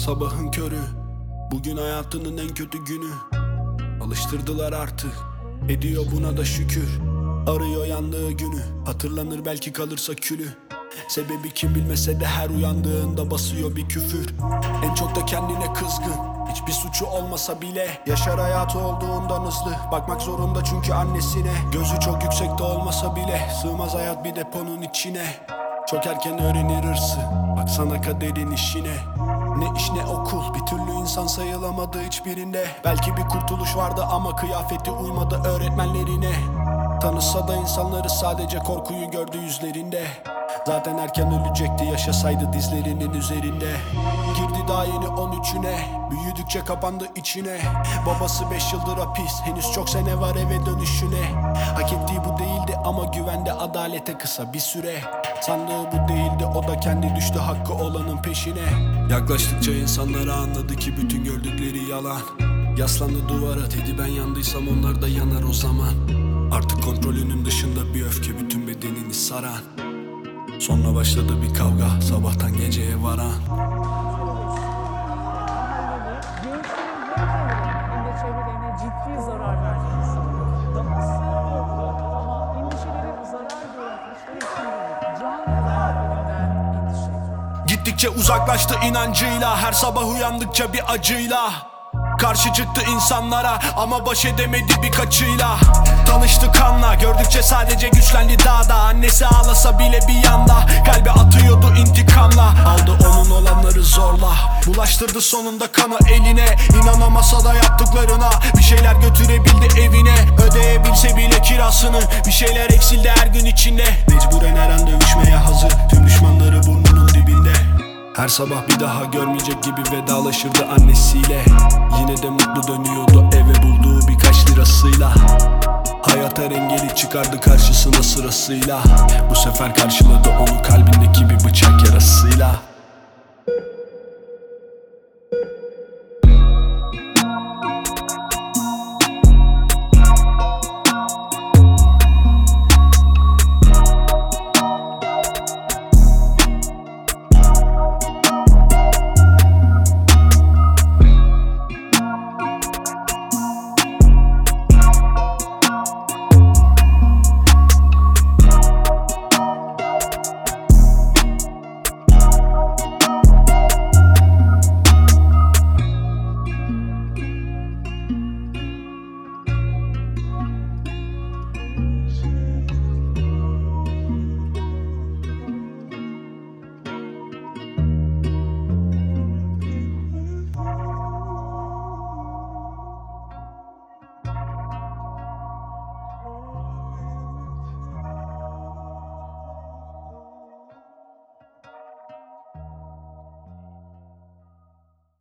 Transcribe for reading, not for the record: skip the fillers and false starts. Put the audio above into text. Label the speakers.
Speaker 1: Sabahın körü, bugün hayatının en kötü günü. Alıştırdılar artık, ediyor buna da şükür. Arıyor yandığı günü, hatırlanır belki kalırsa külü. Sebebi kim bilmese de her uyandığında basıyor bir küfür. En çok da kendine kızgın, hiçbir suçu olmasa bile. Yaşar hayatı olduğundan hızlı, bakmak zorunda çünkü annesine. Gözü çok yüksekte olmasa bile, sığmaz hayat bir deponun içine. Çok erken öğrenir hırsı, baksana kaderin işine. Ne iş ne okul, bir türlü insan sayılamadı hiçbirinde. Belki bir kurtuluş vardı ama kıyafeti uymadı öğretmenlerine. Tanışsa da insanları sadece korkuyu gördü yüzlerinde. Zaten erken ölecekti yaşasaydı dizlerinin üzerinde. Girdi daha yeni 13'üne, büyüdükçe kapandı içine. Babası 5 yıldır hapis, henüz çok sene var eve dönüşüne. Hak ettiği bu değildi ama güvende adalete kısa bir süre. Sandığı bu değildi, o da kendi düştü hakkı olanın peşine. Yaklaştıkça insanlara anladı ki bütün gördükleri yalan. Yaslandı duvara dedi, ben yandıysam onlar da yanar o zaman. Artık kontrolünün dışında bir öfke bütün bedenini saran. Sonra başladı bir kavga, sabahtan geceye varan.
Speaker 2: Gençlerin hem de çevrelerine ciddi zarar verdiğini sanıyor. Daha sağlıklı ama endişeleri zarar gören işler için değil, can güvenliklerinden endişe ediyor.
Speaker 1: Gittikçe uzaklaştı inancıyla, her sabah uyandıkça bir acıyla. Karşı çıktı insanlara ama baş edemedi birkaçıyla. Tanıştı kanla, gördükçe sadece güçlendi daha da. Annesi ağlasa bile bir yanda, kalbi atıyordu intikamla. Aldı onun olanları zorla, bulaştırdı sonunda kanı eline. İnanamasa da yaptıklarına, bir şeyler götürebildi evine. Ödeyebilse bile kirasını, bir şeyler eksildi her gün içinde. Mecburen her an dövüşmeye hazır, tüm düşmanları burnunun dibinde. Her sabah bir daha görmeyecek gibi vedalaşırdı annesiyle. Yine de mutlu dönüyordu eve bulduğu birkaç lirasıyla. Hayat her engeli çıkardı karşısına sırasıyla. Bu sefer karşıladı onu kalbindeki bir bıçak yarasıyla.